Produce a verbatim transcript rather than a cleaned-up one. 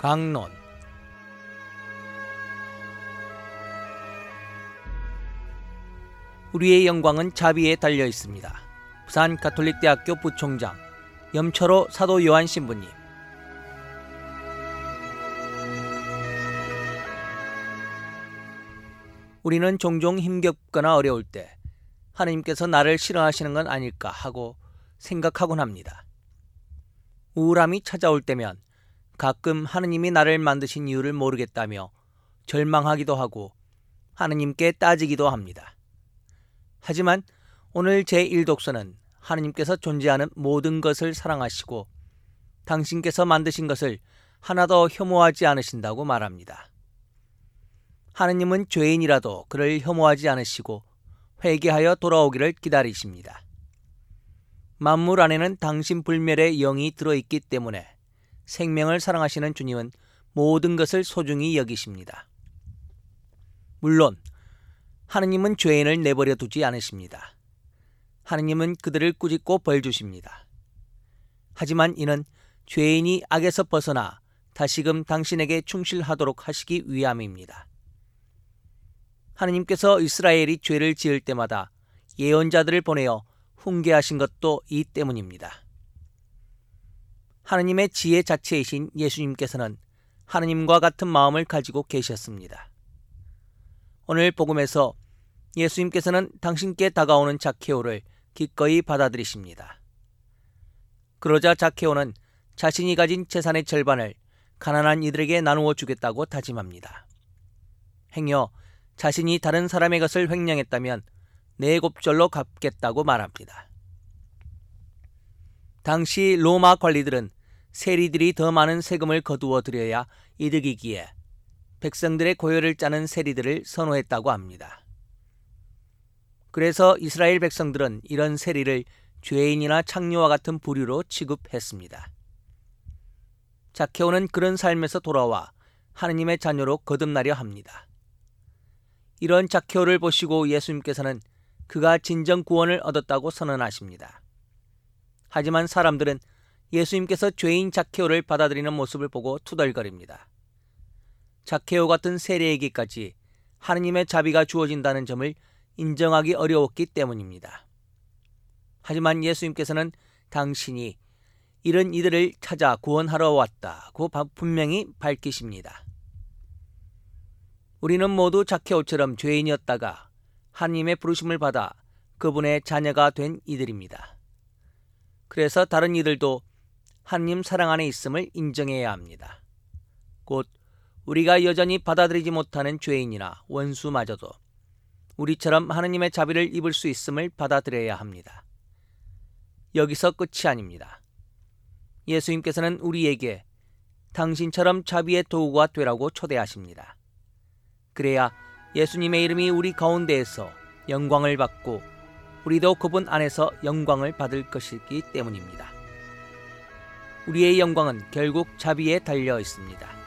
강론. 우리의 영광은 자비에 달려 있습니다. 부산 가톨릭대학교 부총장 염철호 사도 요한 신부님. 우리는 종종 힘겹거나 어려울 때 하느님께서 나를 싫어하시는 건 아닐까 하고 생각하곤 합니다. 우울함이 찾아올 때면 가끔 하느님이 나를 만드신 이유를 모르겠다며 절망하기도 하고 하느님께 따지기도 합니다. 하지만 오늘 제일 독서는 하느님께서 존재하는 모든 것을 사랑하시고 당신께서 만드신 것을 하나도 혐오하지 않으신다고 말합니다. 하느님은 죄인이라도 그를 혐오하지 않으시고 회개하여 돌아오기를 기다리십니다. 만물 안에는 당신 불멸의 영이 들어있기 때문에 생명을 사랑하시는 주님은 모든 것을 소중히 여기십니다. 물론 하느님은 죄인을 내버려 두지 않으십니다. 하느님은 그들을 꾸짖고 벌 주십니다. 하지만 이는 죄인이 악에서 벗어나 다시금 당신에게 충실하도록 하시기 위함입니다. 하느님께서 이스라엘이 죄를 지을 때마다 예언자들을 보내어 훈계하신 것도 이 때문입니다. 하느님의 지혜 자체이신 예수님께서는 하느님과 같은 마음을 가지고 계셨습니다. 오늘 복음에서 예수님께서는 당신께 다가오는 자케오를 기꺼이 받아들이십니다. 그러자 자케오는 자신이 가진 재산의 절반을 가난한 이들에게 나누어 주겠다고 다짐합니다. 행여 자신이 다른 사람의 것을 횡령했다면 네 곱절로 갚겠다고 말합니다. 당시 로마 관리들은 세리들이 더 많은 세금을 거두어 들여야 이득이기에 백성들의 고열을 짜는 세리들을 선호했다고 합니다. 그래서 이스라엘 백성들은 이런 세리를 죄인이나 창녀와 같은 부류로 취급했습니다. 자케오는 그런 삶에서 돌아와 하느님의 자녀로 거듭나려 합니다. 이런 자케오를 보시고 예수님께서는 그가 진정 구원을 얻었다고 선언하십니다. 하지만 사람들은 예수님께서 죄인 자케오를 받아들이는 모습을 보고 투덜거립니다. 자케오 같은 세리에게까지 하느님의 자비가 주어진다는 점을 인정하기 어려웠기 때문입니다. 하지만 예수님께서는 당신이 이런 이들을 찾아 구원하러 왔다고 분명히 밝히십니다. 우리는 모두 자케오처럼 죄인이었다가 하느님의 부르심을 받아 그분의 자녀가 된 이들입니다. 그래서 다른 이들도 하느님 사랑 안에 있음을 인정해야 합니다. 곧 우리가 여전히 받아들이지 못하는 죄인이나 원수마저도 우리처럼 하느님의 자비를 입을 수 있음을 받아들여야 합니다. 여기서 끝이 아닙니다. 예수님께서는 우리에게 당신처럼 자비의 도구가 되라고 초대하십니다. 그래야 예수님의 이름이 우리 가운데에서 영광을 받고 우리도 그분 안에서 영광을 받을 것이기 때문입니다. 우리의 영광은 결국 자비에 달려 있습니다.